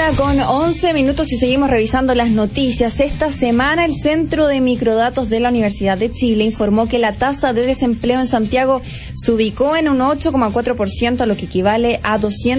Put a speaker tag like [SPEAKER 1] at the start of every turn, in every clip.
[SPEAKER 1] 1:11 y seguimos revisando las noticias. Esta semana el Centro de Microdatos de la Universidad de Chile informó que la tasa de desempleo en Santiago se ubicó en un 8,4%, lo que equivale a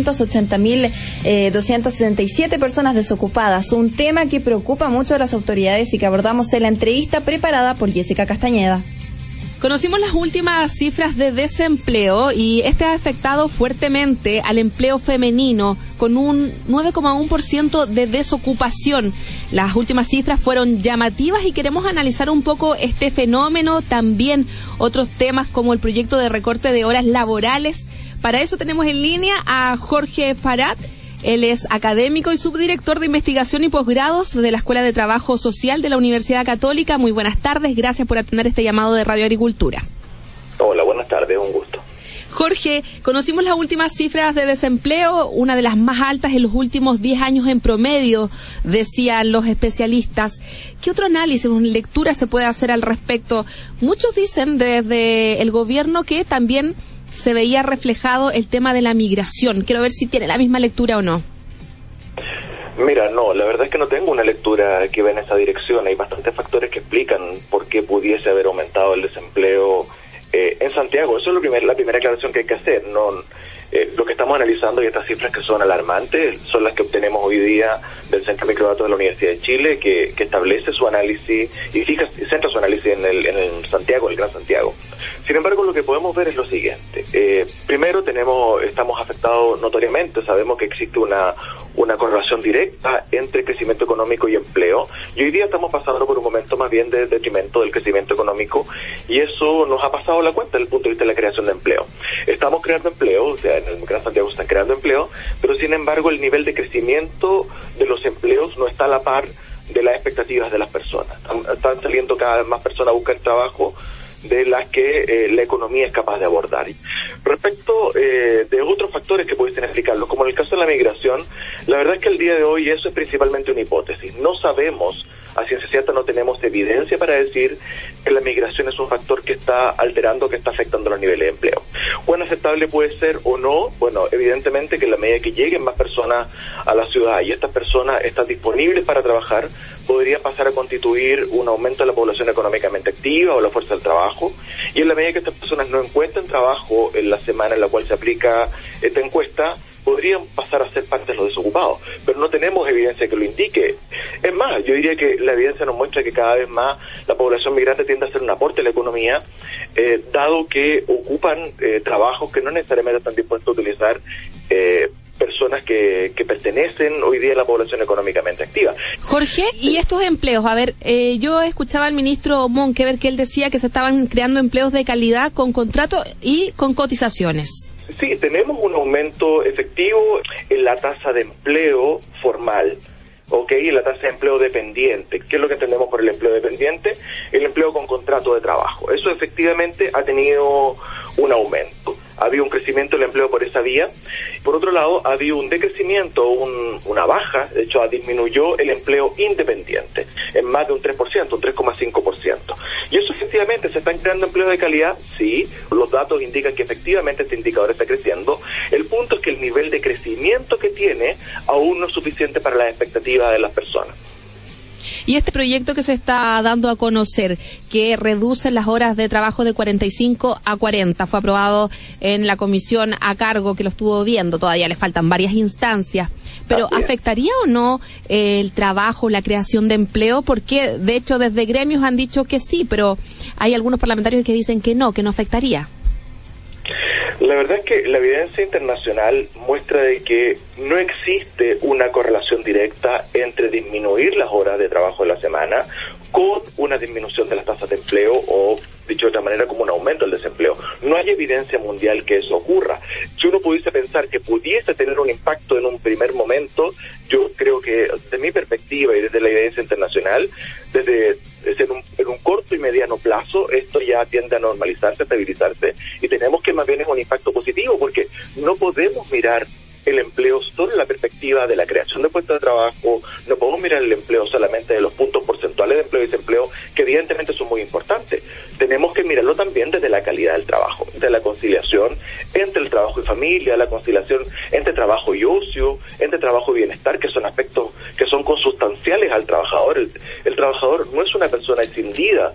[SPEAKER 1] 280.277 personas desocupadas. Un tema que preocupa mucho a las autoridades y que abordamos en la entrevista preparada por Jessica Castañeda.
[SPEAKER 2] Conocimos las últimas cifras de desempleo y este ha afectado fuertemente al empleo femenino con un 9,1% de desocupación. Las últimas cifras fueron llamativas y queremos analizar un poco este fenómeno, también otros temas como el proyecto de recorte de horas laborales. Para eso tenemos en línea a Jorge Farat. Él es académico y subdirector de investigación y posgrados de la Escuela de Trabajo Social de la Universidad Católica. Muy buenas tardes, gracias por atender este llamado de Radio Agricultura.
[SPEAKER 3] Hola, buenas tardes, un gusto.
[SPEAKER 2] Jorge, conocimos las últimas cifras de desempleo, una de las más altas en los últimos 10 años en promedio, decían los especialistas. ¿Qué otro análisis, una lectura se puede hacer al respecto? Muchos dicen desde el gobierno que también se veía reflejado el tema de la migración. Quiero ver si tiene la misma lectura o no.
[SPEAKER 3] Mira, no, la verdad es que no tengo una lectura que va en esa dirección. Hay bastantes factores que explican por qué pudiese haber aumentado el desempleo en Santiago. Eso es la primera aclaración que hay que hacer. Lo que estamos analizando y estas cifras que son alarmantes son las que obtenemos hoy día del Centro de Microdatos de la Universidad de Chile, que establece su análisis y centra su análisis en el Santiago, el Gran Santiago. Sin embargo, lo que podemos ver es lo siguiente. Primero, estamos afectados notoriamente, sabemos que existe una correlación directa entre crecimiento económico y empleo, y hoy día estamos pasando por un momento más bien de detrimento del crecimiento económico, y eso nos ha pasado la cuenta desde el punto de vista de la creación de empleo. Estamos creando empleo, o sea, en el Gran Santiago se están creando empleo, pero sin embargo el nivel de crecimiento de los empleos no está a la par de las expectativas de las personas. Están saliendo cada vez más personas a buscar trabajo de las que la economía es capaz de abordar. Respecto de otros factores que pudiesen explicarlo, como en el caso de la migración, la verdad es que el día de hoy eso es principalmente una hipótesis. No sabemos, a ciencia cierta no tenemos evidencia para decir que la migración es un factor que está alterando, que está afectando los niveles de empleo. ¿Cuán aceptable puede ser o no? Bueno, evidentemente que en la medida que lleguen más personas a la ciudad y estas personas están disponibles para trabajar, podría pasar a constituir un aumento de la población económicamente activa o la fuerza del trabajo, y en la medida que estas personas no encuentren trabajo en la semana en la cual se aplica esta encuesta, podrían pasar a ser parte de los desocupados, pero no tenemos evidencia que lo indique. Es más, yo diría que la evidencia nos muestra que cada vez más la población migrante tiende a ser un aporte a la economía, dado que ocupan trabajos que no necesariamente están dispuestos a utilizar personas que pertenecen hoy día a la población económicamente activa.
[SPEAKER 2] Jorge, ¿y estos empleos? A ver, yo escuchaba al ministro Monkever que él decía que se estaban creando empleos de calidad con contrato y con cotizaciones.
[SPEAKER 3] Sí, tenemos un aumento efectivo en la tasa de empleo formal, y la tasa de empleo dependiente. ¿Qué es lo que entendemos por el empleo dependiente? El empleo con contrato de trabajo. Eso efectivamente ha tenido un aumento. Ha habido un crecimiento del empleo por esa vía. Por otro lado, ha habido un decrecimiento, una baja, de hecho disminuyó el empleo independiente en más de un 3%, un 3,5%. Y eso efectivamente, ¿se están creando empleos de calidad? Sí, los datos indican que efectivamente este indicador está creciendo. El punto es que el nivel de crecimiento que tiene aún no es suficiente para las expectativas de las personas.
[SPEAKER 2] Y este proyecto que se está dando a conocer, que reduce las horas de trabajo de 45 a 40, fue aprobado en la comisión a cargo que lo estuvo viendo, todavía le faltan varias instancias, pero ¿afectaría o no el trabajo, la creación de empleo? Porque de hecho desde gremios han dicho que sí, pero hay algunos parlamentarios que dicen que no afectaría.
[SPEAKER 3] La verdad es que la evidencia internacional muestra de que no existe una correlación directa entre disminuir las horas de trabajo de la semana con una disminución de las tasas de empleo o, dicho de otra manera, como un aumento del desempleo. No hay evidencia mundial que eso ocurra. Si uno pudiese pensar que pudiese tener un impacto en un primer momento, yo creo que desde mi perspectiva y desde la evidencia internacional, en un corto y mediano plazo, esto ya tiende a normalizarse, a estabilizarse, y tenemos que más bien es un impacto positivo, porque no podemos mirar el empleo solo en la perspectiva de la creación de puestos de trabajo, no podemos mirar el empleo solamente de los puntos porcentuales actuales de empleo y desempleo, que evidentemente son muy importantes. Tenemos que mirarlo también desde la calidad del trabajo, de la conciliación entre el trabajo y familia, la conciliación entre trabajo y ocio, entre trabajo y bienestar, que son aspectos que son consustanciales al trabajador. El trabajador no es una persona escindida,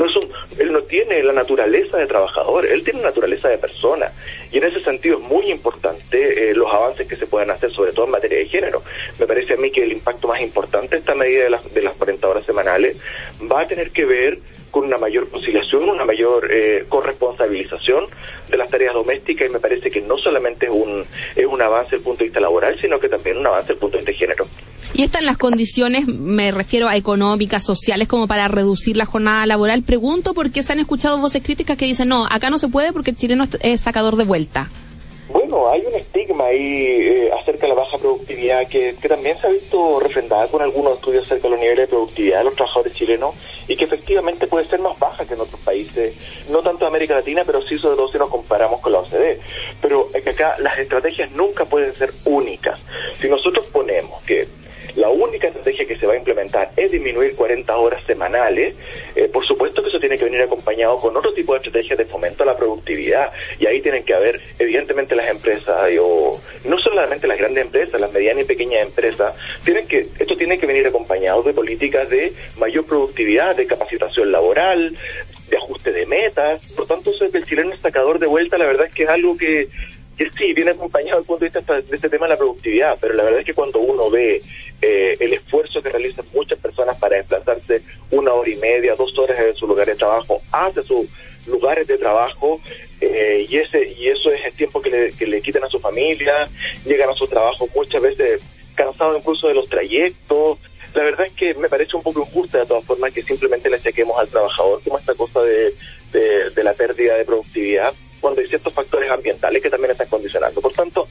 [SPEAKER 3] él no tiene la naturaleza de trabajador, él tiene una naturaleza de persona, y en ese sentido es muy importante los avances que se puedan hacer, sobre todo en materia de género. Me parece a mí que el impacto más importante de esta medida de las 40 horas semanales va a tener que ver con una mayor conciliación, una mayor corresponsabilización de las tareas domésticas, y me parece que no solamente es un avance desde el punto de vista laboral, sino que también un avance desde el punto de vista de género.
[SPEAKER 2] ¿Y están las condiciones, me refiero a económicas, sociales, como para reducir la jornada laboral? Pregunto porque se han escuchado voces críticas que dicen, no, acá no se puede porque el chileno es sacador de vuelta.
[SPEAKER 3] Bueno, hay un estigma ahí acerca de la baja productividad que también se ha visto refrendada con algunos estudios acerca de los niveles de productividad de los trabajadores chilenos, y que efectivamente puede ser más baja que en otros países, no tanto de América Latina, pero sí sobre todo si nos comparamos con la OCDE. Pero es que acá las estrategias nunca pueden ser únicas. Si nosotros ponemos que la única estrategia que se va a implementar es disminuir 40 horas semanales, por supuesto que eso tiene que venir acompañado con otro tipo de estrategias de fomento a la productividad, y ahí tienen que haber, evidentemente, las empresas, no solamente las grandes empresas, las medianas y pequeñas empresas, esto tiene que venir acompañado de políticas de mayor productividad, de capacitación laboral, de ajuste de metas. Por tanto, eso de que el chileno es sacador de vuelta, la verdad es que es algo que sí, viene acompañado desde el punto de vista de este tema de la productividad, pero la verdad es que cuando uno ve el esfuerzo que realizan muchas personas para desplazarse 1 hora y media, 2 horas de su lugar de trabajo hacia sus lugares de trabajo, y eso es el tiempo que le quitan a su familia, llegan a su trabajo muchas veces cansados incluso de los trayectos. La verdad es que me parece un poco injusta de todas formas que simplemente le saquemos al trabajador como esta cosa de la pérdida de productividad, cuando hay ciertos factores ambientales que también están condicionando. Por tanto,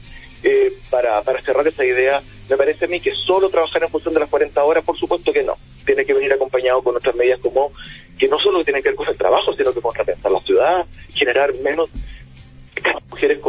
[SPEAKER 3] para cerrar esa idea, me parece a mí que solo trabajar en función de las 40 horas, por supuesto que no. Tiene que venir acompañado con otras medidas como que no solo tienen que ver con el trabajo, sino que con repensar la ciudad, generar menos mujeres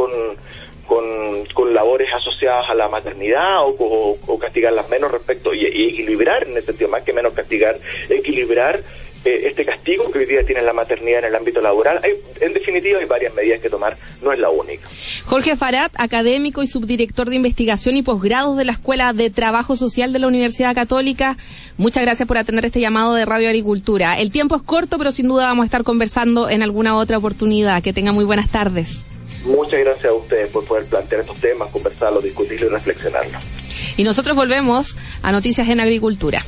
[SPEAKER 3] con labores asociadas a la maternidad o castigarlas menos respecto y equilibrar, en el sentido más que menos castigar, equilibrar este castigo que hoy día tiene la maternidad en el ámbito laboral. En definitiva, hay varias medidas que tomar, no es la única.
[SPEAKER 2] Jorge Farat, académico y subdirector de investigación y posgrados de la Escuela de Trabajo Social de la Universidad Católica, muchas gracias por atender este llamado de Radio Agricultura. El tiempo es corto, pero sin duda vamos a estar conversando en alguna otra oportunidad. Que tengan muy buenas tardes.
[SPEAKER 3] Muchas gracias a ustedes por poder plantear estos temas, conversarlos, discutirlos y reflexionarlos.
[SPEAKER 2] Y nosotros volvemos a Noticias en Agricultura.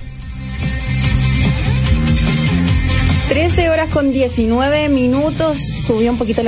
[SPEAKER 1] 13 horas con 19 minutos, subió un poquito la